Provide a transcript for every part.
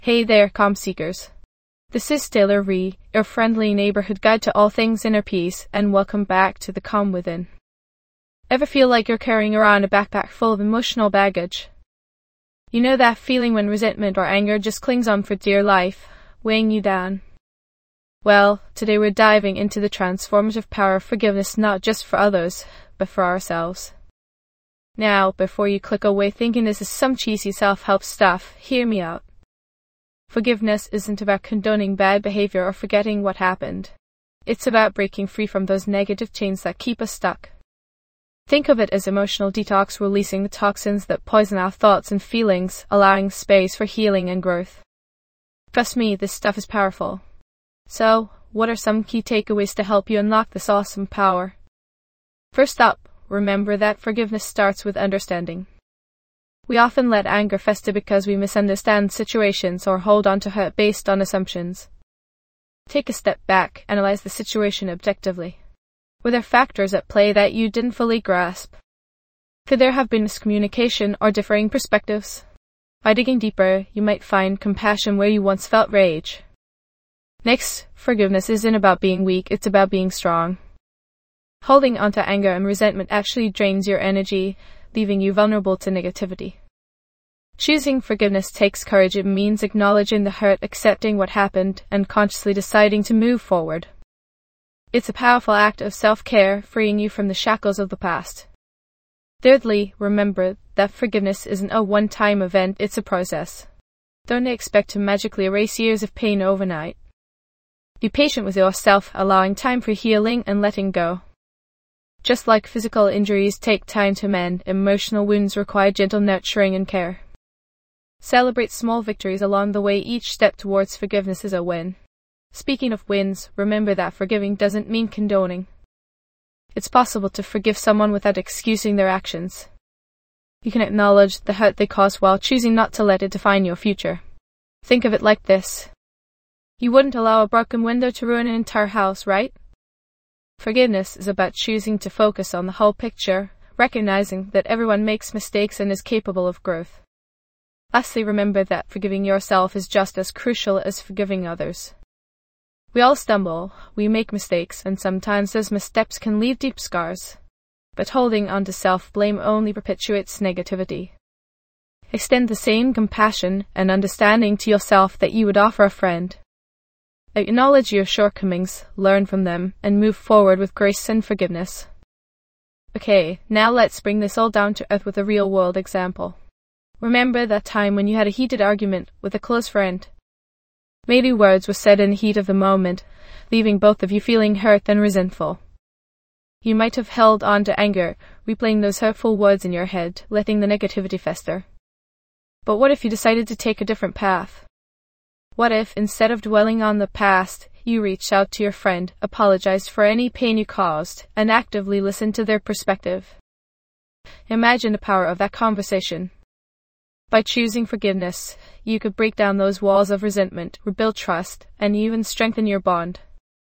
Hey there, calm seekers. This is Taylor Ree, your friendly neighborhood guide to all things inner peace, and welcome back to the Calm Within. Ever feel like you're carrying around a backpack full of emotional baggage? You know that feeling when resentment or anger just clings on for dear life, weighing you down? Well, today we're diving into the transformative power of forgiveness, not just for others, but for ourselves. Now, before you click away thinking this is some cheesy self-help stuff, hear me out. Forgiveness isn't about condoning bad behavior or forgetting what happened. It's about breaking free from those negative chains that keep us stuck. Think of it as emotional detox, releasing the toxins that poison our thoughts and feelings, allowing space for healing and growth. Trust me, this stuff is powerful. So, what are some key takeaways to help you unlock this awesome power? First up, remember that forgiveness starts with understanding. We often let anger fester because we misunderstand situations or hold on to hurt based on assumptions. Take a step back, analyze the situation objectively. Were there factors at play that you didn't fully grasp? Could there have been miscommunication or differing perspectives? By digging deeper, you might find compassion where you once felt rage. Next, forgiveness isn't about being weak, it's about being strong. Holding onto anger and resentment actually drains your energy, leaving you vulnerable to negativity. Choosing forgiveness takes courage. It means acknowledging the hurt, accepting what happened, and consciously deciding to move forward. It's a powerful act of self-care, freeing you from the shackles of the past. Thirdly, remember that forgiveness isn't a one-time event, it's a process. Don't expect to magically erase years of pain overnight. Be patient with yourself, allowing time for healing and letting go. Just like physical injuries take time to mend, emotional wounds require gentle nurturing and care. Celebrate small victories along the way. Each step towards forgiveness is a win. Speaking of wins, remember that forgiving doesn't mean condoning. It's possible to forgive someone without excusing their actions. You can acknowledge the hurt they caused while choosing not to let it define your future. Think of it like this. You wouldn't allow a broken window to ruin an entire house, right? Forgiveness is about choosing to focus on the whole picture, recognizing that everyone makes mistakes and is capable of growth. Lastly, remember that forgiving yourself is just as crucial as forgiving others. We all stumble, we make mistakes, and sometimes those missteps can leave deep scars. But holding on to self-blame only perpetuates negativity. Extend the same compassion and understanding to yourself that you would offer a friend. Acknowledge your shortcomings, learn from them, and move forward with grace and forgiveness. Okay, now let's bring this all down to earth with a real-world example. Remember that time when you had a heated argument with a close friend. Maybe words were said in the heat of the moment, leaving both of you feeling hurt and resentful. You might have held on to anger, replaying those hurtful words in your head, letting the negativity fester. But what if you decided to take a different path? What if, instead of dwelling on the past, you reached out to your friend, apologized for any pain you caused, and actively listened to their perspective? Imagine the power of that conversation. By choosing forgiveness, you could break down those walls of resentment, rebuild trust, and even strengthen your bond.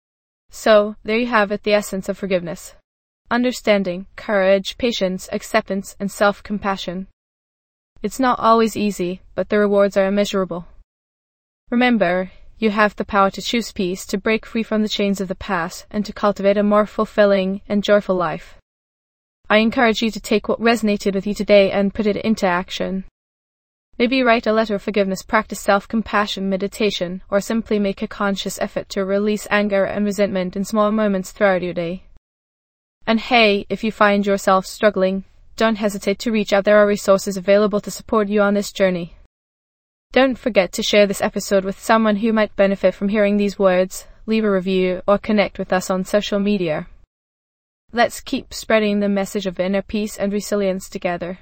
So, there you have it, the essence of forgiveness. Understanding, courage, patience, acceptance, and self-compassion. It's not always easy, but the rewards are immeasurable. Remember, you have the power to choose peace, to break free from the chains of the past, and to cultivate a more fulfilling and joyful life. I encourage you to take what resonated with you today and put it into action. Maybe write a letter of forgiveness, practice self-compassion meditation, or simply make a conscious effort to release anger and resentment in small moments throughout your day. And hey, if you find yourself struggling, don't hesitate to reach out. There are resources available to support you on this journey. Don't forget to share this episode with someone who might benefit from hearing these words, leave a review, or connect with us on social media. Let's keep spreading the message of inner peace and resilience together.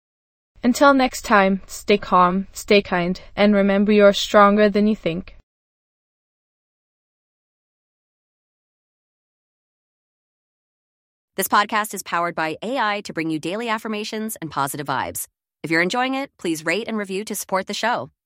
Until next time, stay calm, stay kind, and remember you're stronger than you think. This podcast is powered by AI to bring you daily affirmations and positive vibes. If you're enjoying it, please rate and review to support the show.